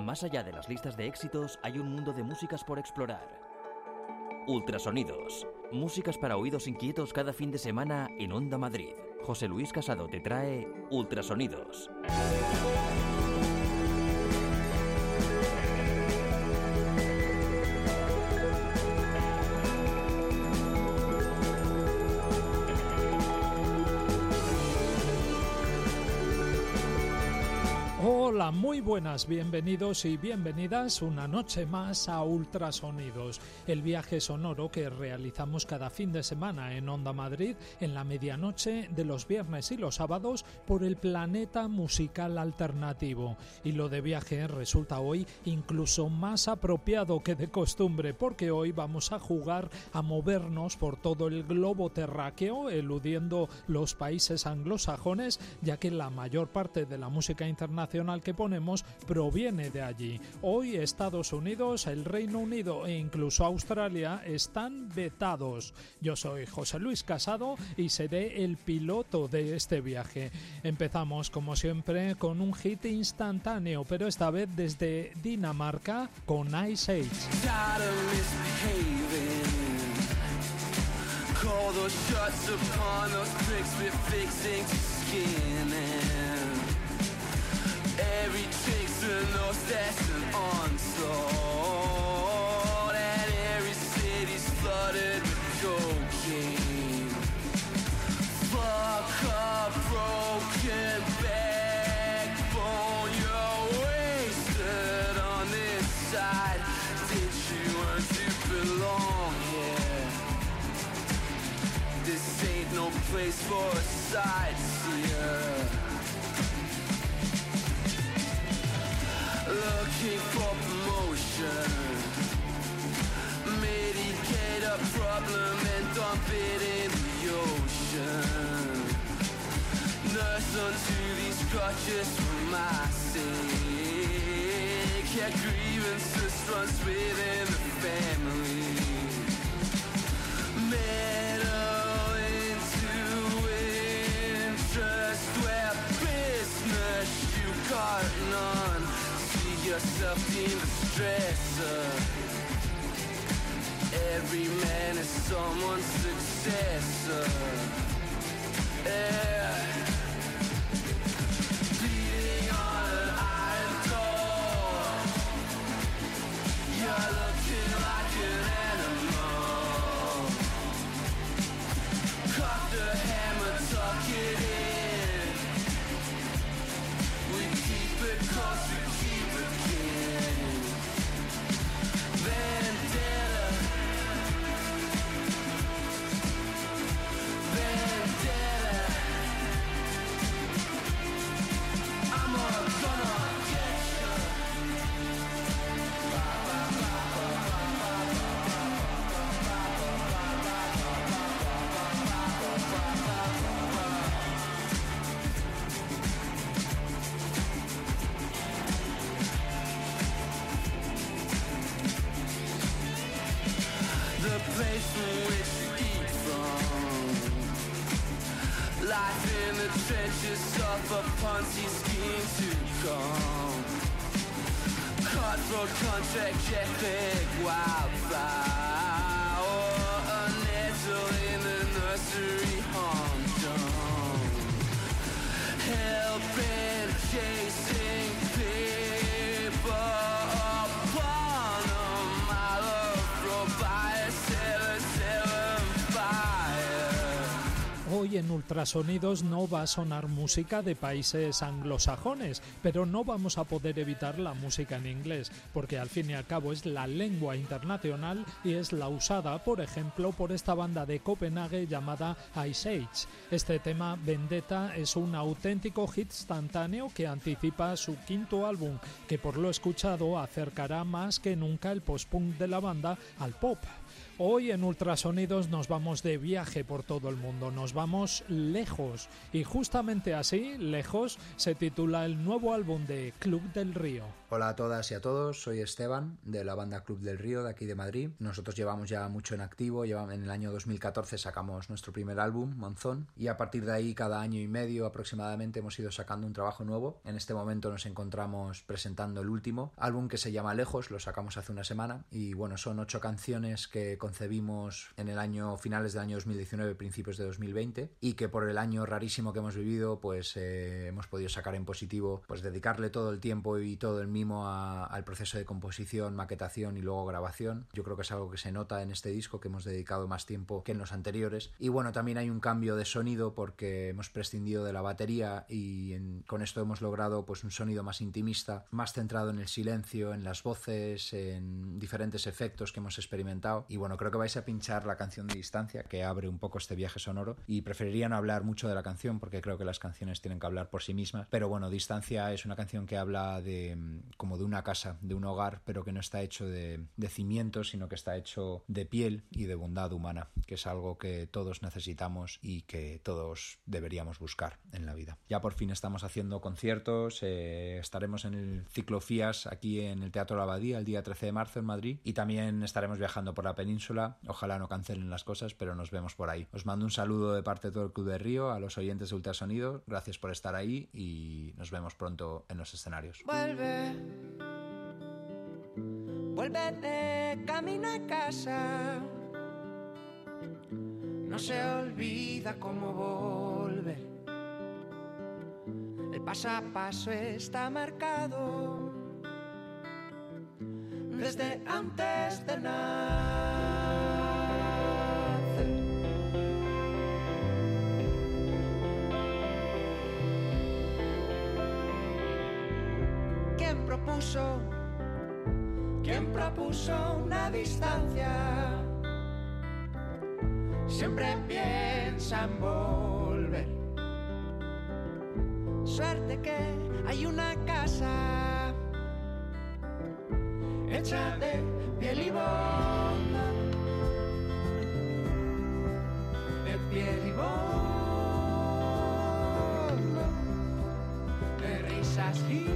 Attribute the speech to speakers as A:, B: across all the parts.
A: Más allá de las listas de éxitos hay un mundo de músicas por explorar. Ultrasonidos, músicas para oídos inquietos cada fin de semana en Onda Madrid. José Luis Casado te trae Ultrasonidos.
B: Hola, muy buenas, bienvenidos y bienvenidas una noche más a Ultrasonidos, el viaje sonoro que realizamos cada fin de semana en Onda Madrid en la medianoche de los viernes y los sábados por el planeta musical alternativo. Y lo de viaje resulta hoy incluso más apropiado que de costumbre, porque hoy vamos a jugar a movernos por todo el globo terráqueo, eludiendo los países anglosajones, ya que la mayor parte de la música internacional que ponemos proviene de allí. Hoy Estados Unidos, el Reino Unido e incluso Australia están vetados. Yo soy José Luis Casado y seré el piloto de este viaje. Empezamos como siempre con un hit instantáneo, pero esta vez desde Dinamarca con Ice Age.
C: Every trick's a loss, that's an onslaught. And every city's flooded with cocaine. Fuck up, broken backbone. You're wasted on this side. Did you want to belong here? This ain't no place for a sightseer. Looking for promotion, mitigate a problem and dump it in the ocean. Nurse onto these crutches for my sake. Yeah, grievances runs within the family. Meddle into interest where business you got none. Yourself deemed a stressor. Every man is someone's successor. Yeah. Beating on an iron door. You're looking like an animal. Cock the hammer, tuck it in. We keep it close, we keep it in. Vendetta, vendetta. I'm gonna get you. The place from which you eat from. Life in the trenches of a Ponzi scheme to come. Cutthroat contract, jetpack, wildfire. Or a nettle in the nursery humdrum. Hell-bent chasing paper upon a mile of robust.
B: Hoy en Ultrasonidos no va a sonar música de países anglosajones, pero no vamos a poder evitar la música en inglés, porque al fin y al cabo es la lengua internacional y es la usada, por ejemplo, por esta banda de Copenhague llamada Ice Age. Este tema, Vendetta, es un auténtico hit instantáneo que anticipa su quinto álbum, que por lo escuchado acercará más que nunca el post-punk de la banda al pop. Hoy en Ultrasonidos nos vamos de viaje por todo el mundo, nos vamos llamamos Lejos, y justamente así, Lejos, se titula el nuevo álbum de Club del Río.
D: Hola a todas y a todos, soy Esteban de la banda Club del Río de aquí de Madrid. Nosotros llevamos ya mucho en activo, en el año 2014 sacamos nuestro primer álbum, Monzón, y a partir de ahí cada año y medio aproximadamente hemos ido sacando un trabajo nuevo. En este momento nos encontramos presentando el último álbum, que se llama Lejos, lo sacamos hace una semana, y bueno, son 8 canciones que concebimos en el año, finales del año 2019, principios de 2020, y que por el año rarísimo que hemos vivido, pues hemos podido sacar en positivo, pues dedicarle todo el tiempo y todo el mimo al proceso de composición, maquetación y luego grabación. Yo creo que es algo que se nota en este disco, que hemos dedicado más tiempo que en los anteriores. Y bueno, también hay un cambio de sonido porque hemos prescindido de la batería y con esto hemos logrado pues un sonido más intimista, más centrado en el silencio, en las voces, en diferentes efectos que hemos experimentado. Y bueno, creo que vais a pinchar la canción de Distancia, que abre un poco este viaje sonoro, y preferiría no hablar mucho de la canción porque creo que las canciones tienen que hablar por sí mismas. Pero bueno, Distancia es una canción que habla como de una casa, de un hogar, pero que no está hecho de cimientos, sino que está hecho de piel y de bondad humana, que es algo que todos necesitamos y que todos deberíamos buscar en la vida. Ya por fin estamos haciendo conciertos, estaremos en el ciclo FIAS aquí en el Teatro La Abadía el día 13 de marzo en Madrid, y también estaremos viajando por la península. Ojalá no cancelen las cosas, pero nos vemos por ahí. Os mando un saludo de parte de todo el Club de Río, a los oyentes de Ultrasonido, gracias por estar ahí y nos vemos pronto en los escenarios.
E: Vuelve de camino a casa, no se olvida cómo volver. El paso a paso está marcado desde antes de nacer. ¿Quién propuso una distancia? Siempre piensa en volver. Suerte que hay una casa hecha de piel y bondad, de piel y bondad, de risas y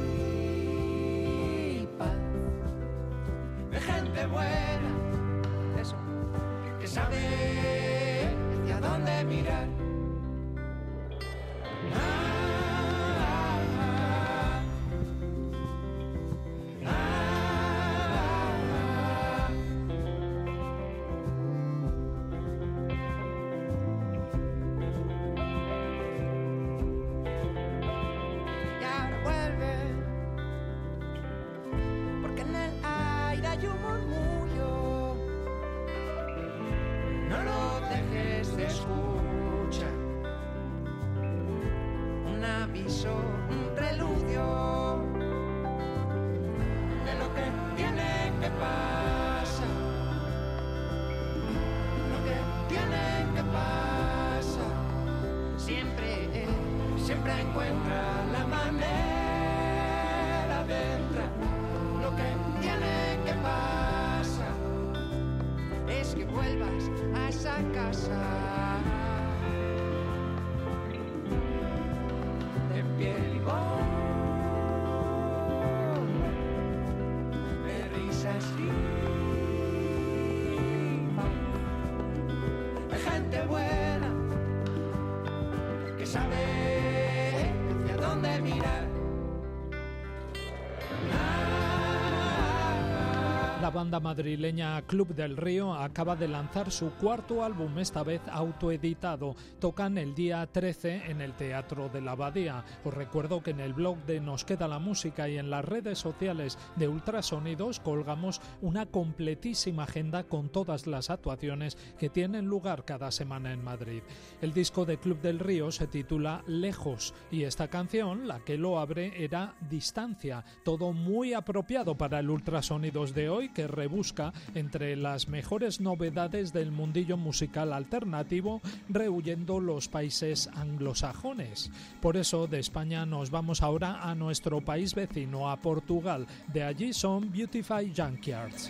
E: paz, de gente buena, eso, que sabe hacia dónde mirar. Siempre encuentra la manera de entrar. Lo que tiene que pasar es que vuelvas a esa casa de piel y bondad, de risas y de gente buena que sabe dónde mirar.
B: La banda madrileña Club del Río acaba de lanzar su cuarto álbum, esta vez autoeditado. Tocan el día 13 en el Teatro de la Abadía. Os recuerdo que en el blog de Nos Queda la Música y en las redes sociales de Ultrasonidos colgamos una completísima agenda con todas las actuaciones que tienen lugar cada semana en Madrid. El disco de Club del Río se titula Lejos y esta canción, la que lo abre, era Distancia. Todo muy apropiado para el Ultrasonidos de hoy, que rebusca entre las mejores novedades del mundillo musical alternativo, rehuyendo los países anglosajones. Por eso de España nos vamos ahora a nuestro país vecino, a Portugal. De allí son Beautify Junkyards.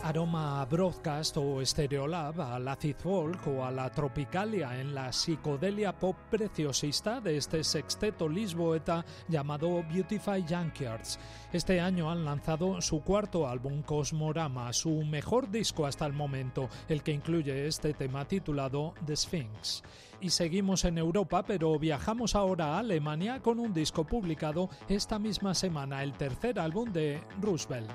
B: Aroma Broadcast o Stereolab, al acid folk o a la tropicalia en la psicodelia pop preciosista de este sexteto lisboeta llamado Beautify Junkyards. Este año han lanzado su cuarto álbum Cosmorama, su mejor disco hasta el momento, el que incluye este tema titulado The Sphinx. Y seguimos en Europa, pero viajamos ahora a Alemania con un disco publicado esta misma semana, el tercer álbum de Roosevelt.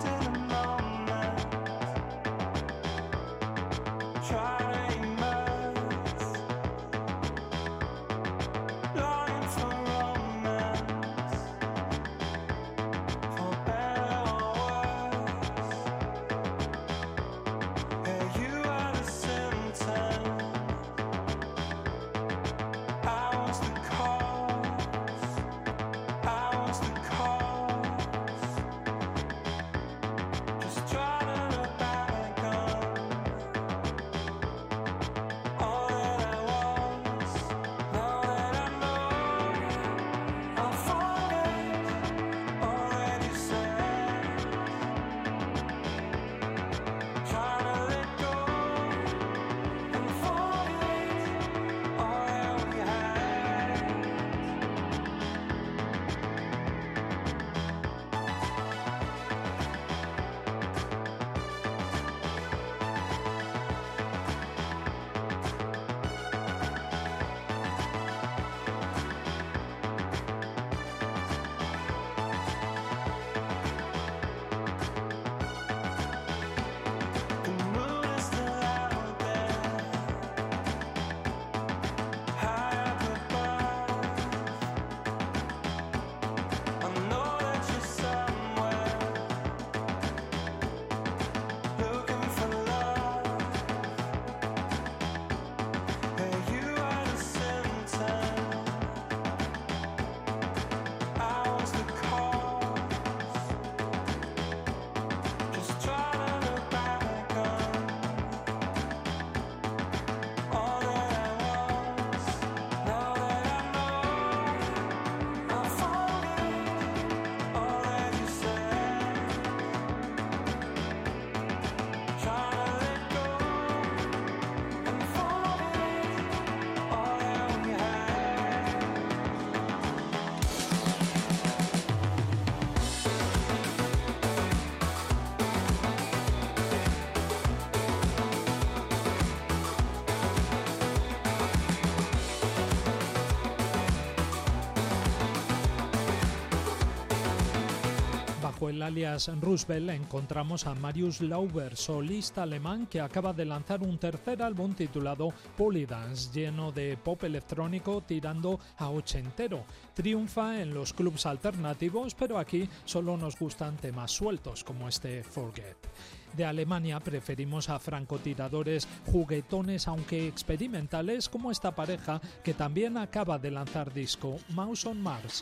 B: Bajo el alias Roosevelt encontramos a Marius Lauber, solista alemán que acaba de lanzar un tercer álbum titulado Polydance, lleno de pop electrónico tirando a ochentero. Triunfa en los clubs alternativos, pero aquí solo nos gustan temas sueltos como este Forget. De Alemania preferimos a francotiradores juguetones aunque experimentales como esta pareja que también acaba de lanzar disco, Mouse on Mars.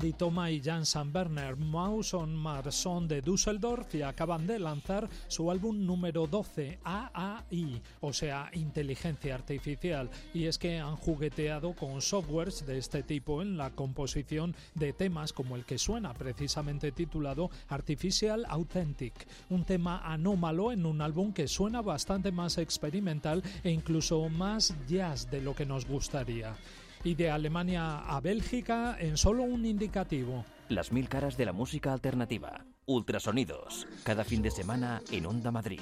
B: Andy Thoma y Jan Samberner, Mawson Marson de Düsseldorf, y acaban de lanzar su álbum número 12, AAI, o sea, Inteligencia Artificial, y es que han jugueteado con softwares de este tipo en la composición de temas como el que suena, precisamente titulado Artificial Authentic, un tema anómalo en un álbum que suena bastante más experimental e incluso más jazz de lo que nos gustaría. Y de Alemania a Bélgica en solo un indicativo.
A: Las 1000 caras de la música alternativa. Ultrasonidos. Cada fin de semana en Onda Madrid.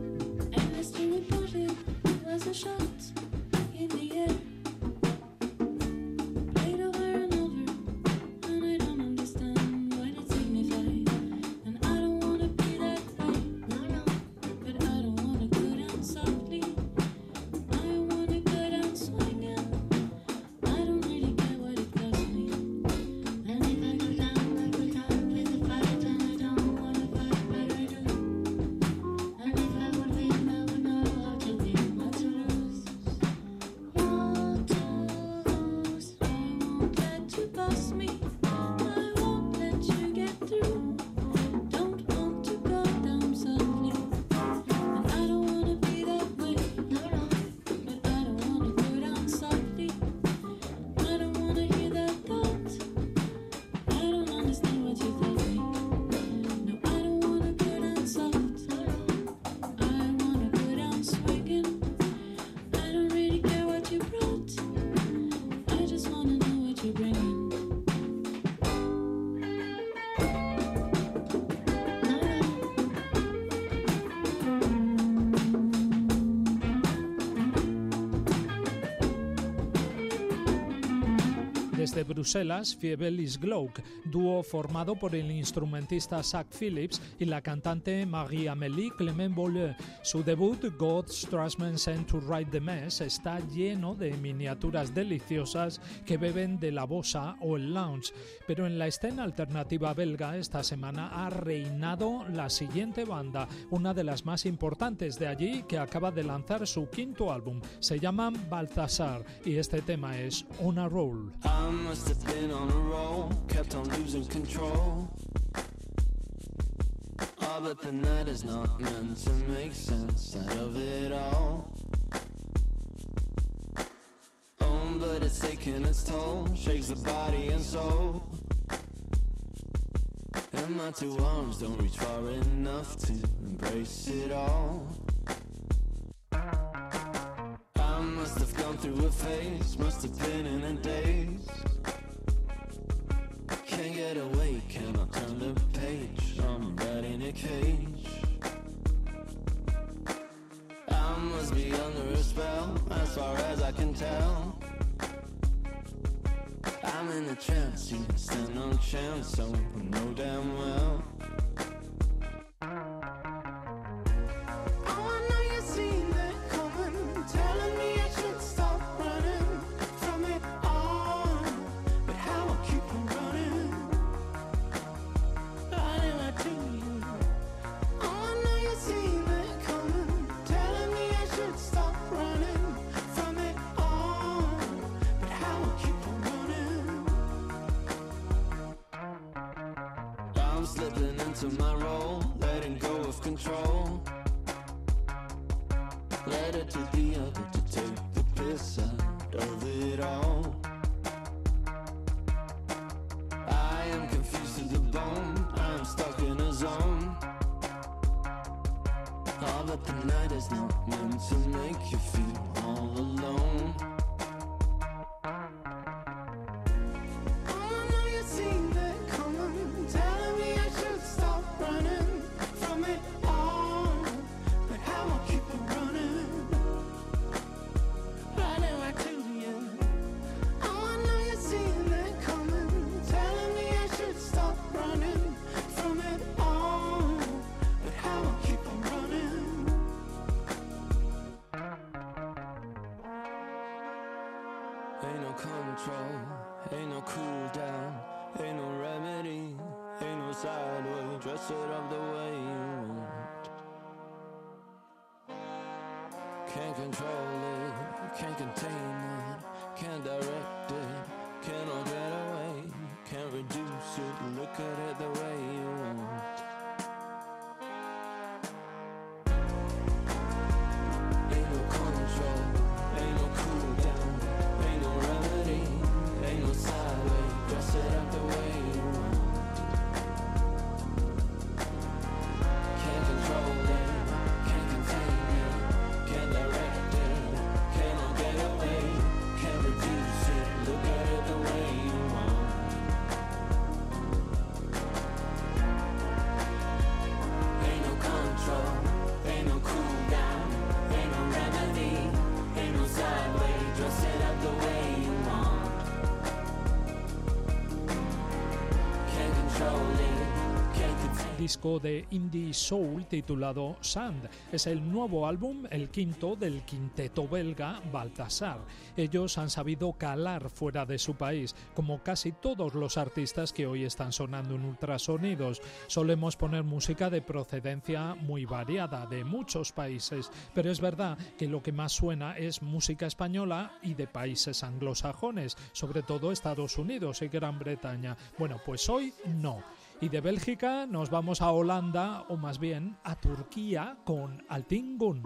B: Desde Bruselas, Fievel is Glauc, dúo formado por el instrumentista Zach Phillips y la cantante Marie-Amélie Clement-Bolleux. Su debut, God Strassman Sent to Write the Mess, está lleno de miniaturas deliciosas que beben de la bossa o el lounge. Pero en la escena alternativa belga esta semana ha reinado la siguiente banda, una de las más importantes de allí, que acaba de lanzar su quinto álbum. Se llaman Balthazar y este tema es On a Roll.
C: I must have been on a roll, kept on losing control. Oh, but the night is not meant to make sense out of it all. Oh, but it's taking its toll, shakes the body and soul. And my two arms don't reach far enough to embrace it all. I must have gone through a phase, must have been in a daze. Can't get away, cannot turn the page, I'm right in a cage. I must be under a spell, as far as I can tell. I'm in a trance, you stand no chance, so I know damn well. Slipping into my role, letting go of control. Let it to the other to take the piss out of it all. I am confused to the bone, I am stuck in a zone. Oh, but the night is not meant to make you feel all alone. Ain't no control, ain't no cool down, ain't no remedy, ain't no sideway, dress it up the way you want. Can't control it, can't contain it, can't direct it, cannot get away, can't reduce
B: disco de indie soul titulado Sand. Es el nuevo álbum, el quinto del quinteto belga Baltasar. Ellos han sabido calar fuera de su país, como casi todos los artistas que hoy están sonando en Ultrasonidos. Solemos poner música de procedencia muy variada, de muchos países, pero es verdad que lo que más suena es música española y de países anglosajones, sobre todo Estados Unidos y Gran Bretaña. Bueno, pues hoy no. Y de Bélgica nos vamos a Holanda, o más bien a Turquía, con Altingun.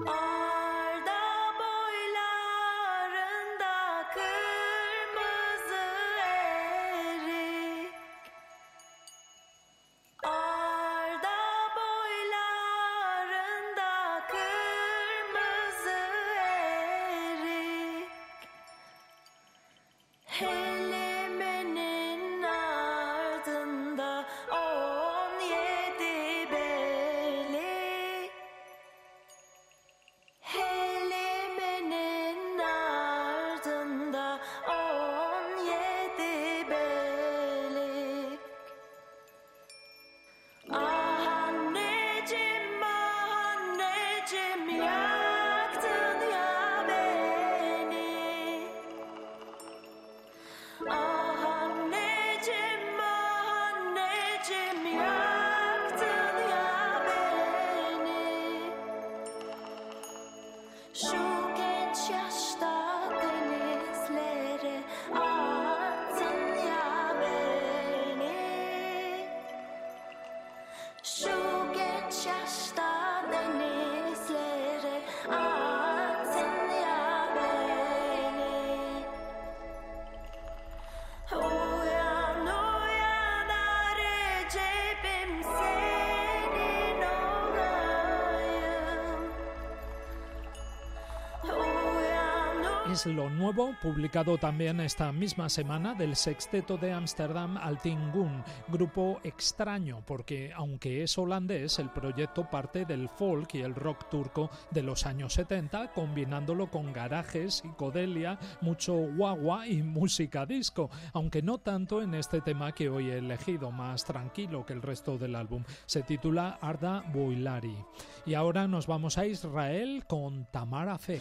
B: Es lo nuevo, publicado también esta misma semana, del sexteto de Ámsterdam Altingun, grupo extraño porque, aunque es holandés, el proyecto parte del folk y el rock turco de los años 70, combinándolo con garajes, psicodelia, mucho guagua y música disco, aunque no tanto en este tema que hoy he elegido, más tranquilo que el resto del álbum. Se titula Arda Boilari. Y ahora nos vamos a Israel con Tamar Afek.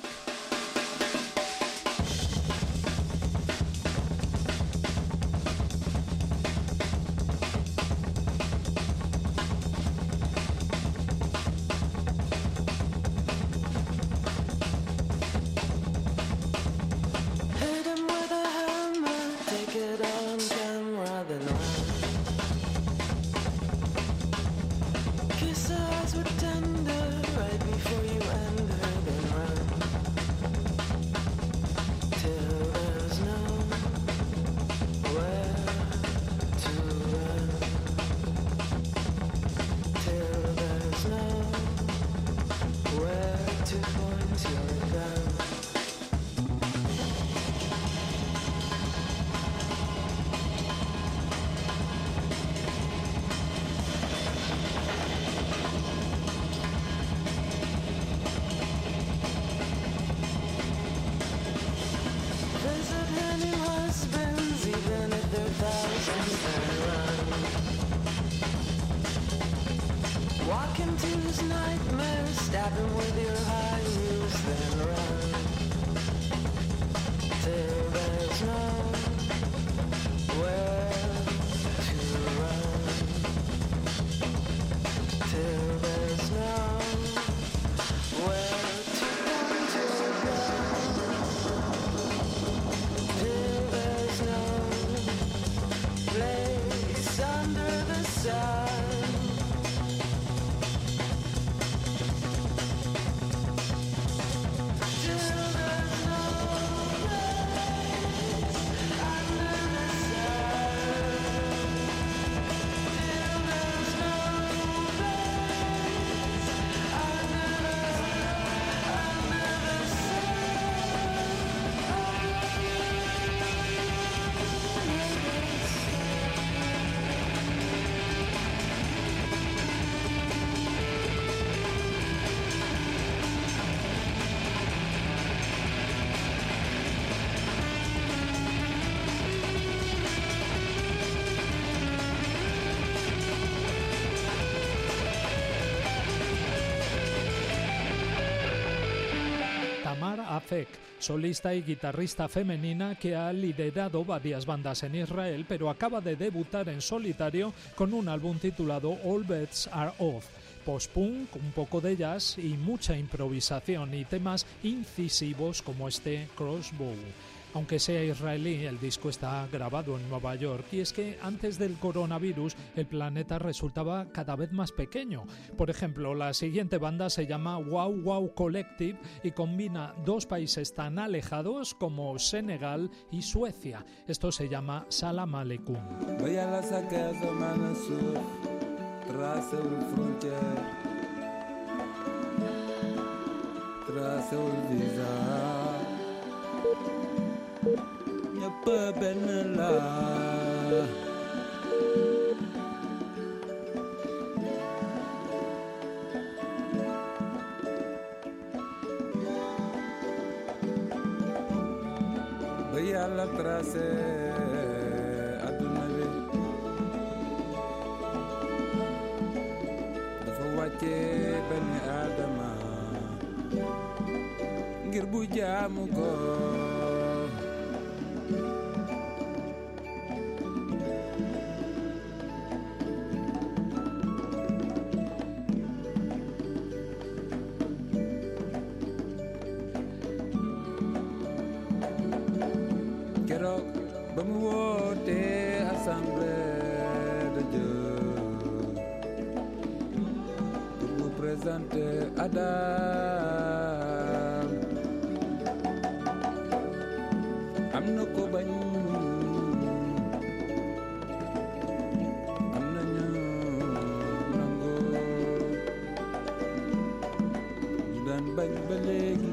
B: Afek, solista y guitarrista femenina que ha liderado varias bandas en Israel, pero acaba de debutar en solitario con un álbum titulado All Bets Are Off. Post-punk, un poco de jazz y mucha improvisación y temas incisivos como este Crossbow. Aunque sea israelí, el disco está grabado en Nueva York y es que antes del coronavirus el planeta resultaba cada vez más pequeño. Por ejemplo, la siguiente banda se llama Wow Wow Collective y combina dos países tan alejados como Senegal y Suecia. Esto se llama Salam Aleikum.
F: ñëpp benn la ba Yàlla tracé àdduna bi dafa wàcce benn Aadama ngir bu jaamu ko ba mu woote assemblée de Dieu pour vous présenter Adam am na ko bañ am na ñu nangu ñu daan bañ ba léegi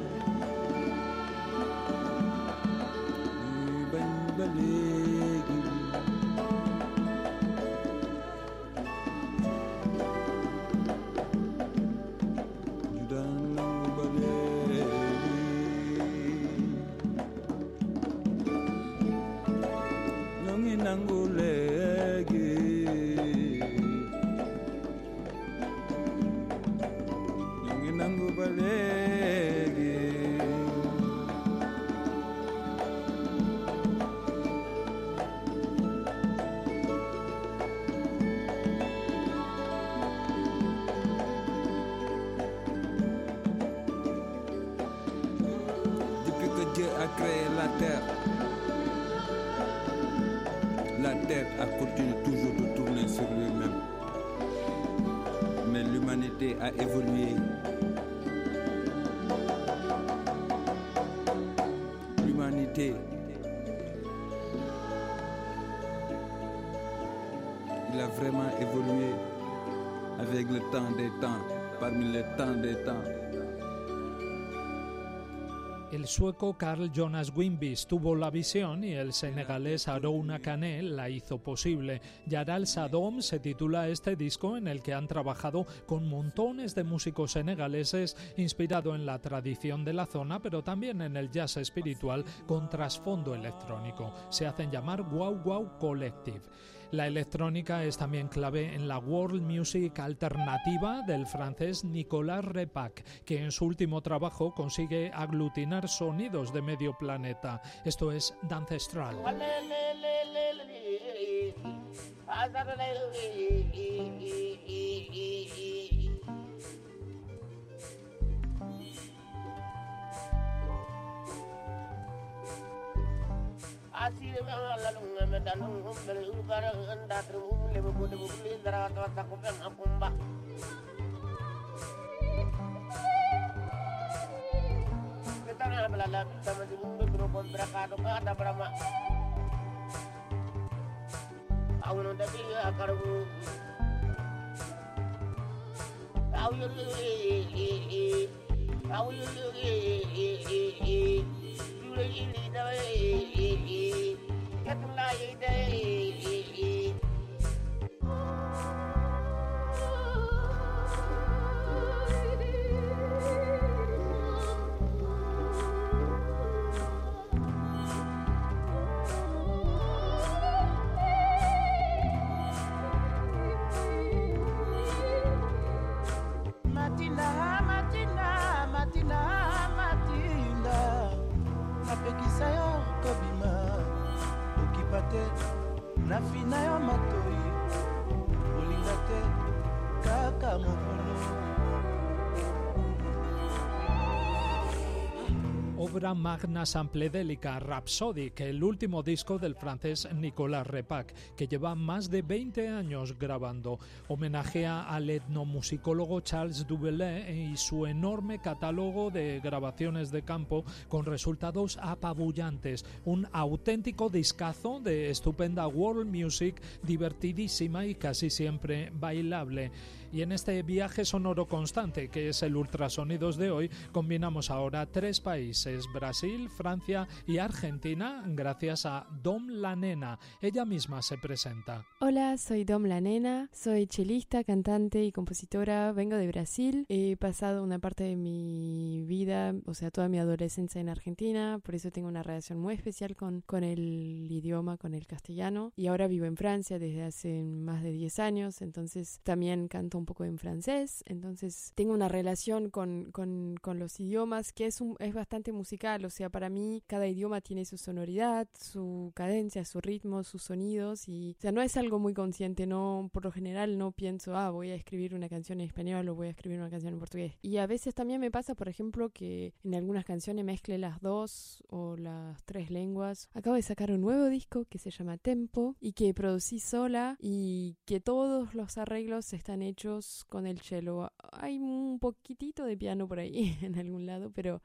F: Dieu a créé la terre. La terre a continué toujours de tourner sur lui-même. Mais l'humanité a évolué. L'humanité, il a vraiment évolué avec le temps des temps, parmi les temps des temps.
B: El sueco Carl Jonas Winbis tuvo la visión y el senegalés Arouna Kane la hizo posible. Yaral Sadom se titula este disco en el que han trabajado con montones de músicos senegaleses inspirado en la tradición de la zona, pero también en el jazz espiritual con trasfondo electrónico. Se hacen llamar Wow Wow Collective. La electrónica es también clave en la world music alternativa del francés Nicolas Repac, que en su último trabajo consigue aglutinar sonidos de medio planeta. Esto es Dancestral.
G: Así la lunga me dan un hombre un cara anda trum le puede bulir dra ta ko pen akumba ketana bla la tama di un grupo bracado kada brama awno da bi akaru Matina, Matina, Matina, Matina.
H: te na fina yo matoi olinga te kaka mokolo.
B: Obra magna sampledélica, Rhapsodic, el último disco del francés Nicolas Repac, que lleva más de 20 años grabando. Homenajea al etnomusicólogo Charles Dubélé y su enorme catálogo de grabaciones de campo con resultados apabullantes. Un auténtico discazo de estupenda world music, divertidísima y casi siempre bailable. Y en este viaje sonoro constante, que es el Ultrasonidos de hoy, combinamos ahora 3 países, Brasil, Francia y Argentina, gracias a Dom La Nena. Ella misma se presenta.
I: Hola, soy Dom La Nena, soy chelista, cantante y compositora, vengo de Brasil. He pasado una parte de mi vida, o sea, toda mi adolescencia en Argentina, por eso tengo una relación muy especial con el idioma, con el castellano. Y ahora vivo en Francia desde hace más de 10 años, entonces también canto un poco en francés, entonces tengo una relación con los idiomas que es bastante musical, o sea, para mí cada idioma tiene su sonoridad, su cadencia, su ritmo, sus sonidos, y o sea, no es algo muy consciente, no, por lo general no pienso, voy a escribir una canción en español o voy a escribir una canción en portugués. Y a veces también me pasa, por ejemplo, que en algunas canciones mezcle las 2 o las 3 lenguas. Acabo de sacar un nuevo disco que se llama Tempo y que producí sola y que todos los arreglos están hechos con el cello. Hay un poquitito de piano por ahí en algún lado, pero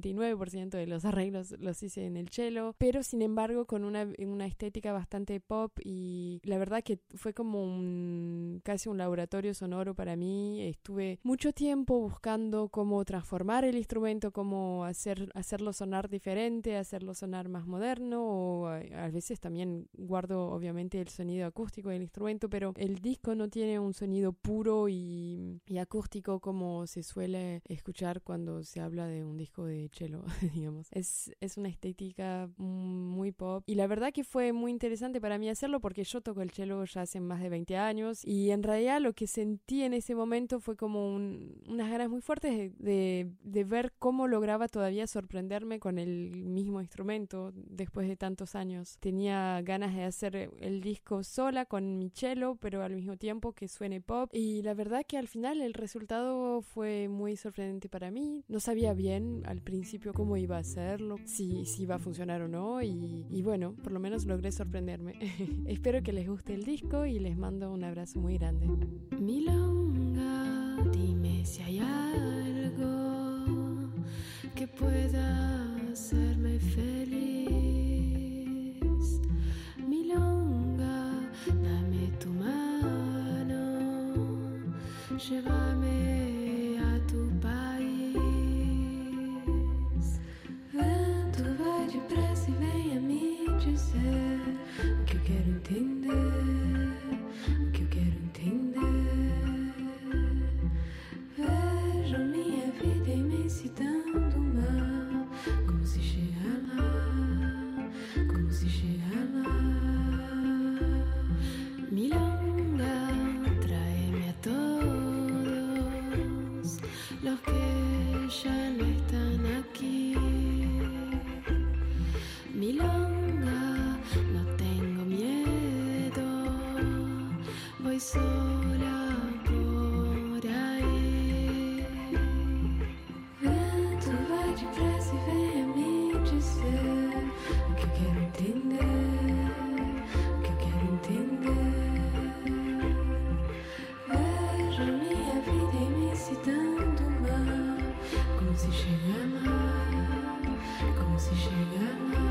I: 99% de los arreglos los hice en el cello, pero sin embargo con una estética bastante pop, y la verdad que fue como casi un laboratorio sonoro para mí. Estuve mucho tiempo buscando cómo transformar el instrumento, cómo hacerlo sonar diferente, hacerlo sonar más moderno, o a veces también guardo obviamente el sonido acústico del instrumento, pero el disco no tiene un sonido puro y acústico como se suele escuchar cuando se habla de un disco de cello, digamos. Es una estética muy pop, y la verdad que fue muy interesante para mí hacerlo porque yo toco el cello ya hace más de 20 años, y en realidad lo que sentí en ese momento fue como unas ganas muy fuertes de ver cómo lograba todavía sorprenderme con el mismo instrumento después de tantos años. Tenía ganas de hacer el disco sola con mi cello, pero al mismo tiempo que suene pop, y la verdad que al final el resultado fue muy sorprendente para mí. No sabía bien al principio cómo iba a hacerlo, si iba a funcionar o no, y bueno, por lo menos logré sorprenderme. Espero que les guste el disco y les mando un abrazo muy grande. Milonga, dime si hay algo que pueda hacerme feliz. Milonga, dame tu mano, llévame a tu país. Vento vai depressa e vem a me dizer o que eu quero entender, o que eu quero entender. Vejo minha vida imensidão do mar, como se chega lá, como se chega lá. Milonga, tráeme a todos los que ya no están aquí. Milonga, no tengo miedo, voy sola por ahí. Vento vai depressa e vem a me dizer o que eu quero entender, o que eu quero entender. Vejo minha vida imensidão do mar, como se chega lá, como se chega lá.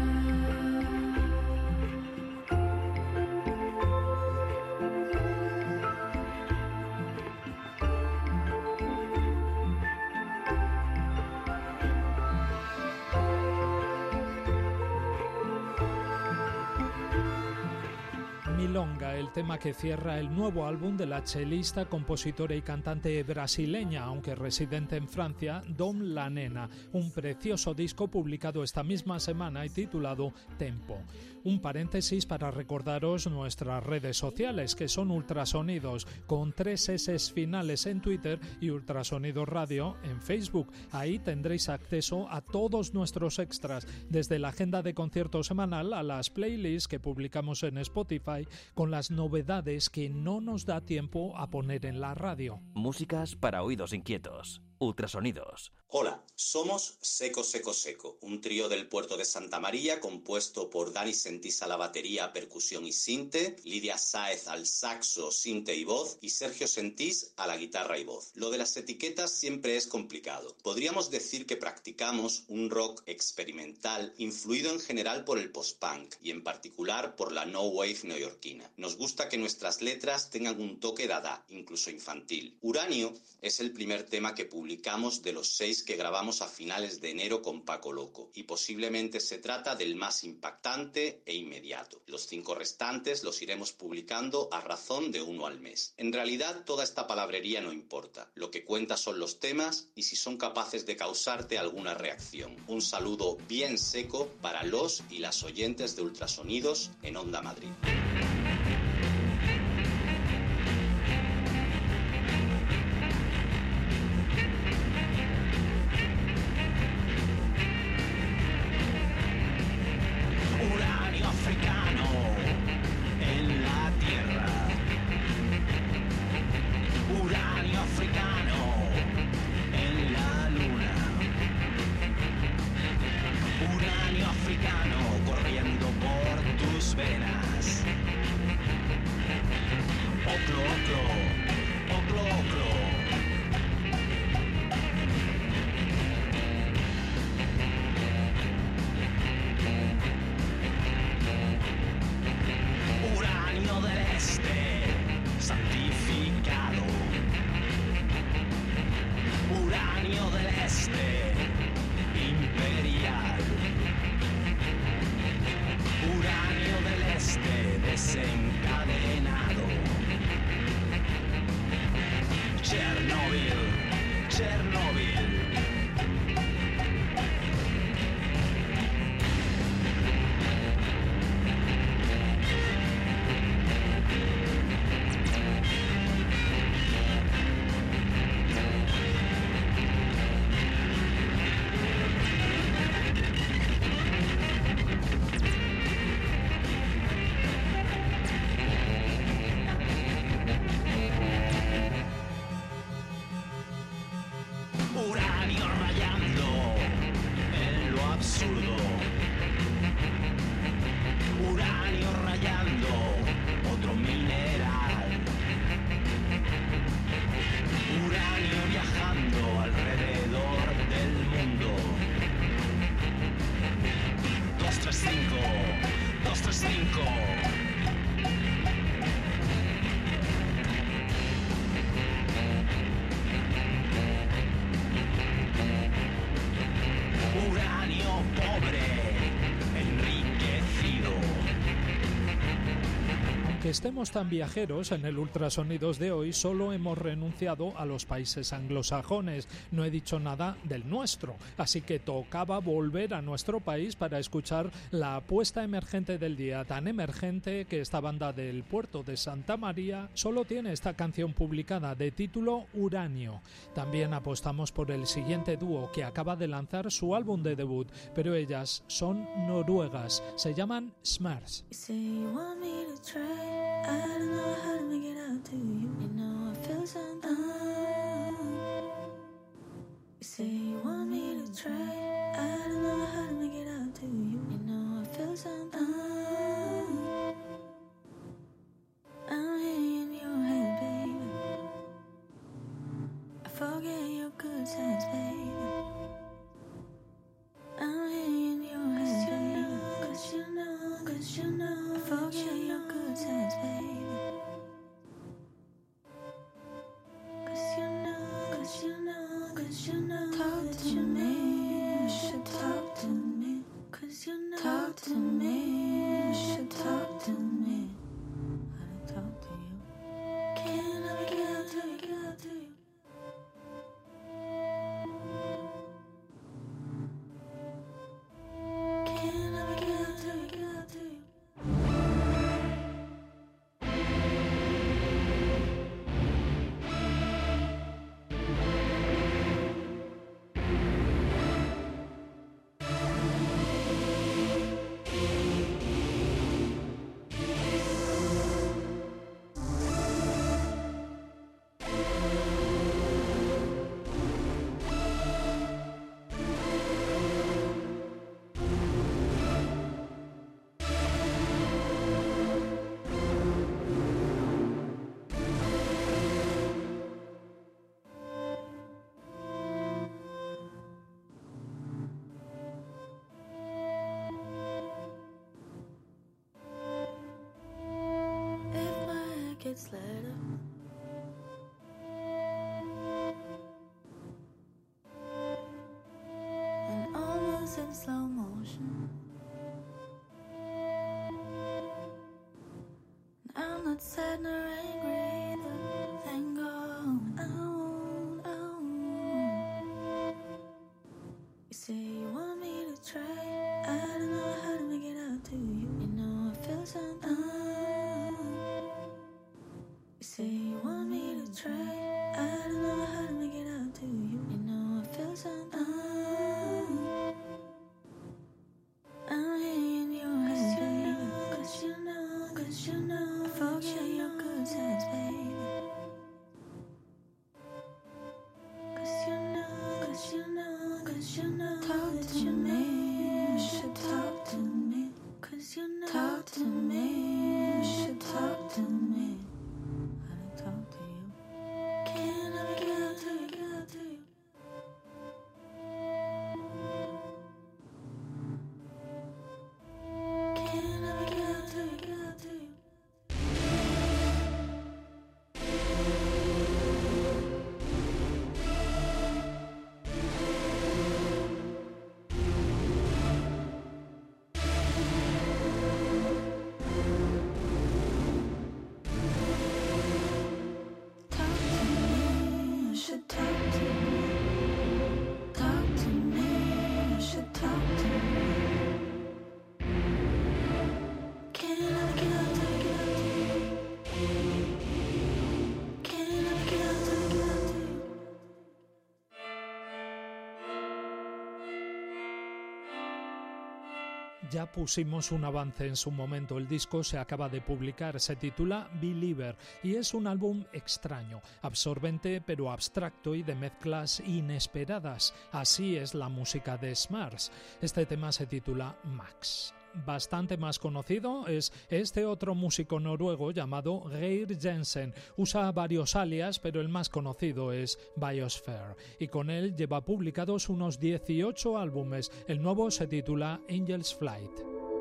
B: Milonga, el tema que cierra el nuevo álbum de la chelista, compositora y cantante brasileña, aunque residente en Francia, Dom La Nena. Un precioso disco publicado esta misma semana y titulado Tempo. Un paréntesis para recordaros nuestras redes sociales, que son Ultrasonidos, con 3 S finales en Twitter, y Ultrasonidos Radio en Facebook. Ahí tendréis acceso a todos nuestros extras, desde la agenda de conciertos semanal a las playlists que publicamos en Spotify, con las novedades que no nos da tiempo a poner en la radio.
A: Músicas para oídos inquietos. Ultrasonidos.
J: Hola, somos Seco Seco Seco, un trío del puerto de Santa María compuesto por Dani Sentís a la batería, percusión y sinte, Lidia Sáez al saxo, sinte y voz y Sergio Sentís a la guitarra y voz. Lo de las etiquetas siempre es complicado. Podríamos decir que practicamos un rock experimental influido en general por el post-punk y en particular por la no wave neoyorquina. Nos gusta que nuestras letras tengan un toque dada, incluso infantil. Uranio es el primer tema que publicamos de los 6 que grabamos a finales de enero con Paco Loco, y posiblemente se trata del más impactante e inmediato. Los 5 restantes los iremos publicando a razón de 1 al mes. En realidad toda esta palabrería no importa, lo que cuenta son los temas y si son capaces de causarte alguna reacción. Un saludo bien seco para los y las oyentes de Ultrasonidos en Onda Madrid.
B: Estemos tan viajeros en el Ultrasonidos de hoy, solo hemos renunciado a los países anglosajones. No he dicho nada del nuestro, así que tocaba volver a nuestro país para escuchar la apuesta emergente del día, tan emergente que esta banda del puerto de Santa María solo tiene esta canción publicada de título Uranio. También apostamos por el siguiente dúo que acaba de lanzar su álbum de debut, pero ellas son noruegas, se llaman Smurfs.
K: I don't know how to make it out to you. You know I feel something. You say you want me to try. I don't know how to make it out to you. You know I feel something. I'm in your head, baby. I forget your good times, baby. I'm in your head, baby. 'Cause you know, I forget your good times, baby. sad nor angry, then go on. You say you want me to try, I don't know how to make it out to you. You know I feel something. You say you want me to try, I don't know how to make it out to you. You know I feel something. I'm in your head, cause you know, forget your good times, baby. Cause you know, talk to me, you should talk to me. Cause you know, talk to me, you should talk to me. How to talk to you? Can I get out to you? Can I get out to you?
B: Ya pusimos un avance en su momento, el disco se acaba de publicar, se titula Believer y es un álbum extraño, absorbente pero abstracto y de mezclas inesperadas. Así es la música de Smars. Este tema se titula Max. Bastante más conocido es este otro músico noruego llamado Geir Jensen. Usa varios alias, pero el más conocido es Biosphere, y con él lleva publicados unos 18 álbumes. El nuevo se titula Angel's Flight.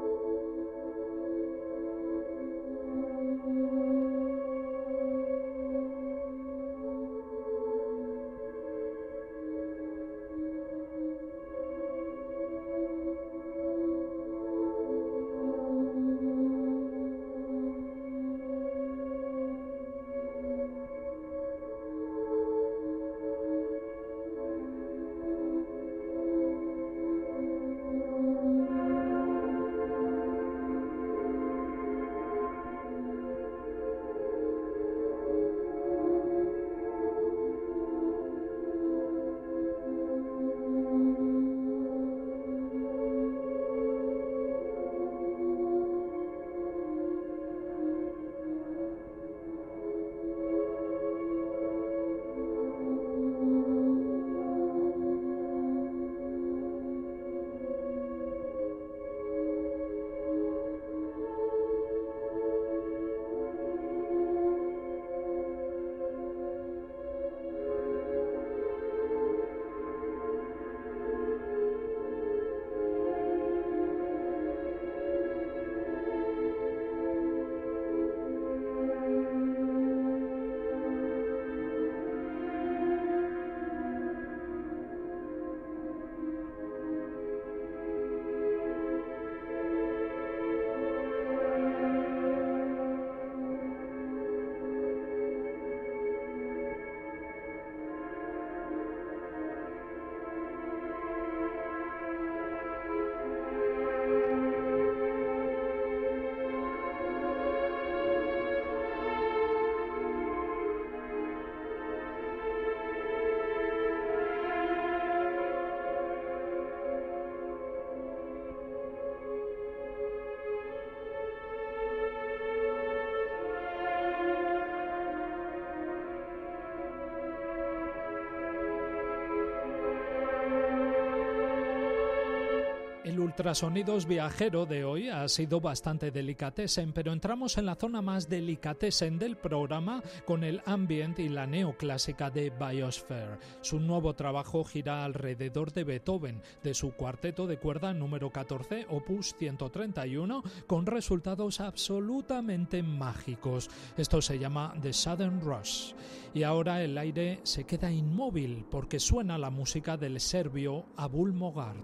B: El ultrasonidos viajero de hoy ha sido bastante delicatessen, pero entramos en la zona más delicatessen del programa con el ambient y la neoclásica de Biosphere. Su nuevo trabajo gira alrededor de Beethoven, de su cuarteto de cuerda número 14, opus 131, con resultados absolutamente mágicos. Esto se llama The Southern Rush. Y ahora el aire se queda inmóvil porque suena la música del serbio Abul Mogard.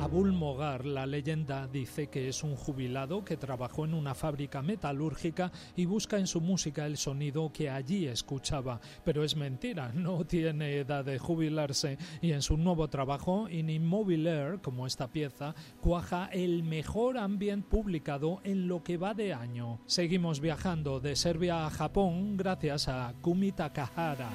B: Abul Mogar, la leyenda, dice que es un jubilado que trabajó en una fábrica metalúrgica y busca en su música el sonido que allí escuchaba. Pero es mentira, no tiene edad de jubilarse y en su nuevo trabajo, In Immobilier, como esta pieza, cuaja el mejor ambient publicado en lo que va de año. Seguimos viajando de Serbia a Japón gracias a Kumi Takahara.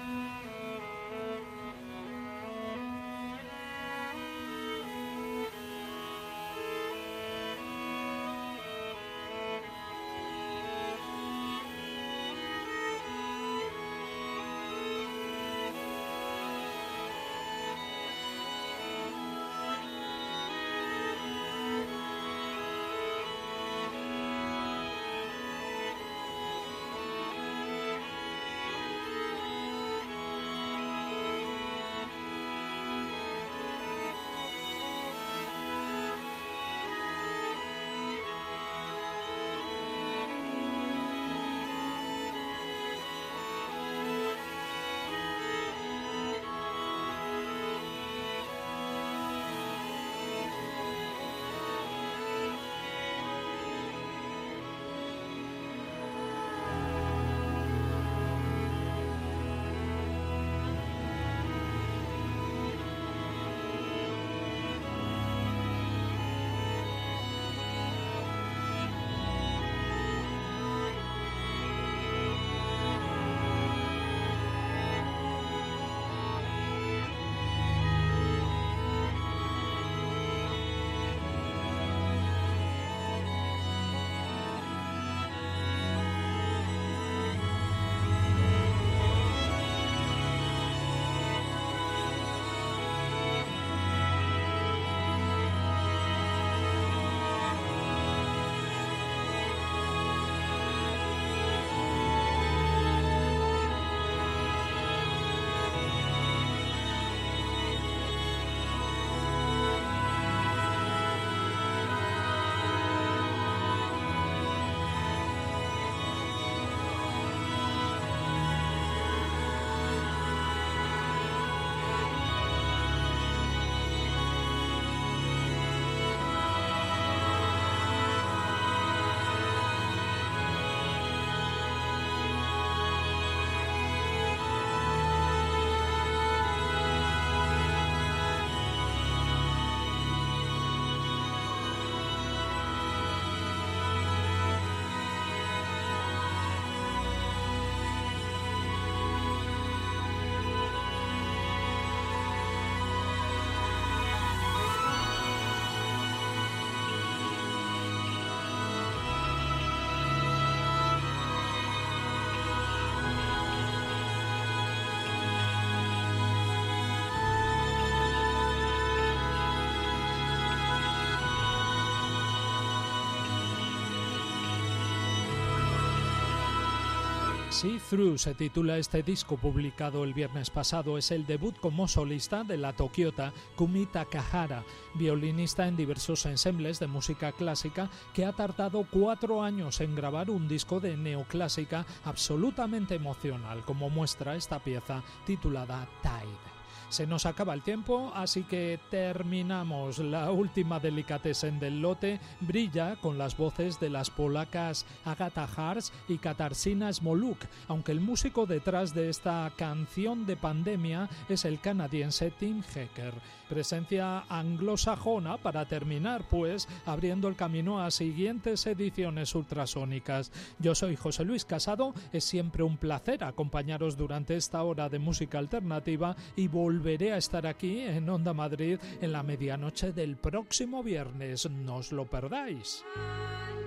B: See Through se titula este disco publicado el viernes pasado. Es el debut como solista de la tokiota Kumi Takahara, violinista en diversos ensembles de música clásica que ha tardado 4 años en grabar un disco de neoclásica absolutamente emocional, como muestra esta pieza titulada Tide. Se nos acaba el tiempo, así que terminamos. La última delicatessen del lote brilla con las voces de las polacas Agata Harz y Katarzyna Smoluk, aunque el músico detrás de esta canción de pandemia es el canadiense Tim Hecker. Presencia anglosajona para terminar, pues, abriendo el camino a siguientes ediciones ultrasónicas. Yo soy José Luis Casado, es siempre un placer acompañaros durante esta hora de música alternativa y volveré a estar aquí en Onda Madrid en la medianoche del próximo viernes. No os lo perdáis.